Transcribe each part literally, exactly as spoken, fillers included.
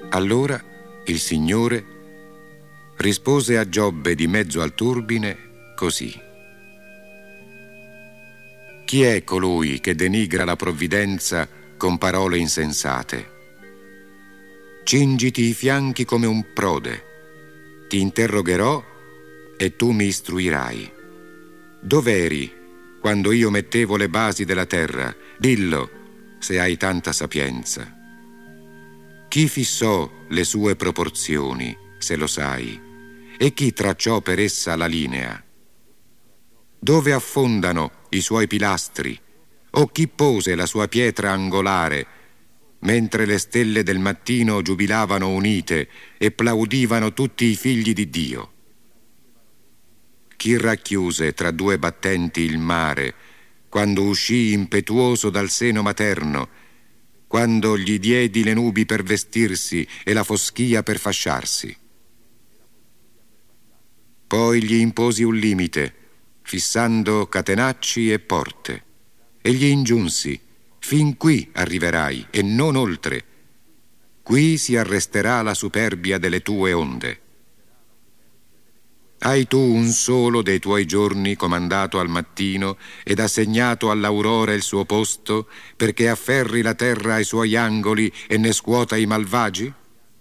Allora il Signore rispose a Giobbe di mezzo al turbine così: chi è colui che denigra la provvidenza con parole insensate? Cingiti i fianchi come un prode, ti interrogherò e tu mi istruirai. Dov'eri quando io mettevo le basi della terra? Dillo, se hai tanta sapienza. Chi fissò le sue proporzioni, se lo sai, e chi tracciò per essa la linea? Dove affondano i suoi pilastri, o chi pose la sua pietra angolare, mentre le stelle del mattino giubilavano unite e plaudivano tutti i figli di Dio? Chi racchiuse tra due battenti il mare, quando uscì impetuoso dal seno materno, quando gli diedi le nubi per vestirsi e la foschia per fasciarsi? Poi gli imposi un limite, fissando catenacci e porte, e gli ingiunsi: fin qui arriverai e non oltre. Qui si arresterà la superbia delle tue onde. Hai tu un solo dei tuoi giorni comandato al mattino ed assegnato all'aurora il suo posto, perché afferri la terra ai suoi angoli e ne scuota i malvagi?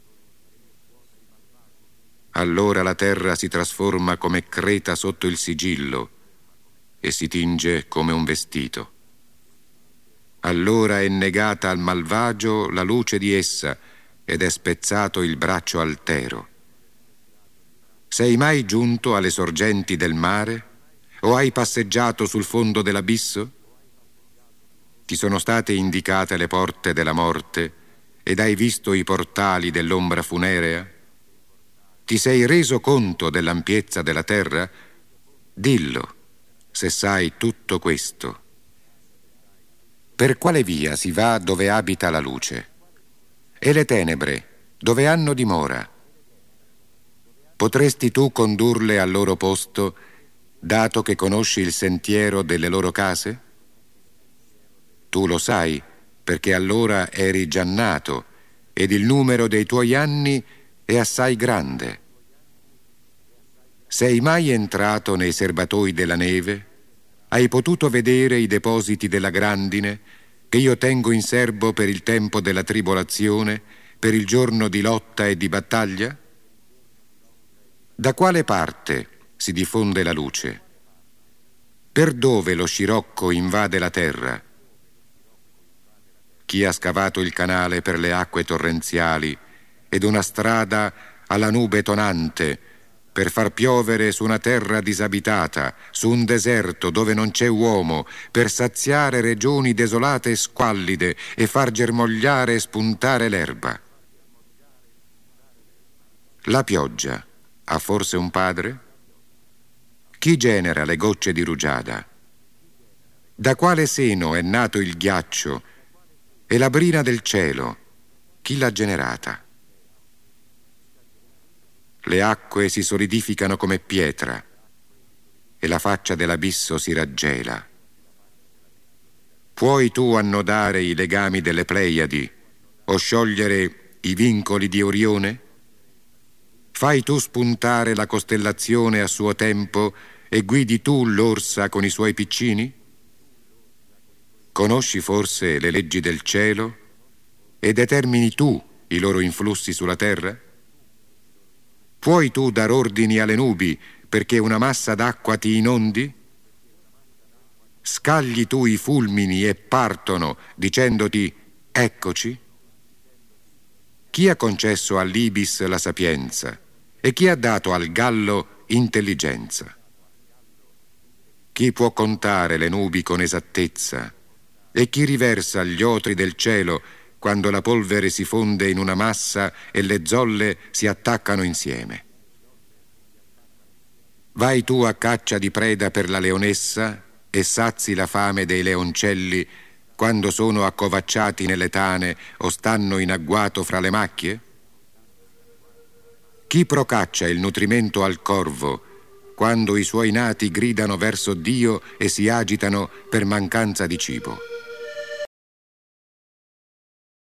Allora la terra si trasforma come creta sotto il sigillo e si tinge come un vestito. Allora è negata al malvagio la luce di essa ed è spezzato il braccio altero. Sei mai giunto alle sorgenti del mare? O hai passeggiato sul fondo dell'abisso? Ti sono state indicate le porte della morte ed hai visto i portali dell'ombra funerea? Ti sei reso conto dell'ampiezza della terra? Dillo, se sai tutto questo. Per quale via si va dove abita la luce? E le tenebre, dove hanno dimora? Potresti tu condurle al loro posto, dato che conosci il sentiero delle loro case? Tu lo sai, perché allora eri già nato, ed il numero dei tuoi anni è assai grande. Sei mai entrato nei serbatoi della neve? Hai potuto vedere i depositi della grandine, che io tengo in serbo per il tempo della tribolazione, per il giorno di lotta e di battaglia? Da quale parte si diffonde la luce? Per dove lo scirocco invade la terra? Chi ha scavato il canale per le acque torrenziali ed una strada alla nube tonante per far piovere su una terra disabitata, su un deserto dove non c'è uomo, per saziare regioni desolate e squallide e far germogliare e spuntare l'erba? La pioggia ha forse un padre? Chi genera le gocce di rugiada? Da quale seno è nato il ghiaccio e la brina del cielo? Chi l'ha generata? Le acque si solidificano come pietra e la faccia dell'abisso si raggela. Puoi tu annodare i legami delle Pleiadi o sciogliere i vincoli di Orione? Fai tu spuntare la costellazione a suo tempo e guidi tu l'orsa con i suoi piccini? Conosci forse le leggi del cielo e determini tu i loro influssi sulla terra? Puoi tu dar ordini alle nubi perché una massa d'acqua ti inondi? Scagli tu i fulmini e partono dicendoti: eccoci? Chi ha concesso all'ibis la sapienza e chi ha dato al gallo intelligenza? Chi può contare le nubi con esattezza e chi riversa gli otri del cielo quando la polvere si fonde in una massa e le zolle si attaccano insieme? Vai tu a caccia di preda per la leonessa e sazi la fame dei leoncelli quando sono accovacciati nelle tane o stanno in agguato fra le macchie? Chi procaccia il nutrimento al corvo quando i suoi nati gridano verso Dio e si agitano per mancanza di cibo?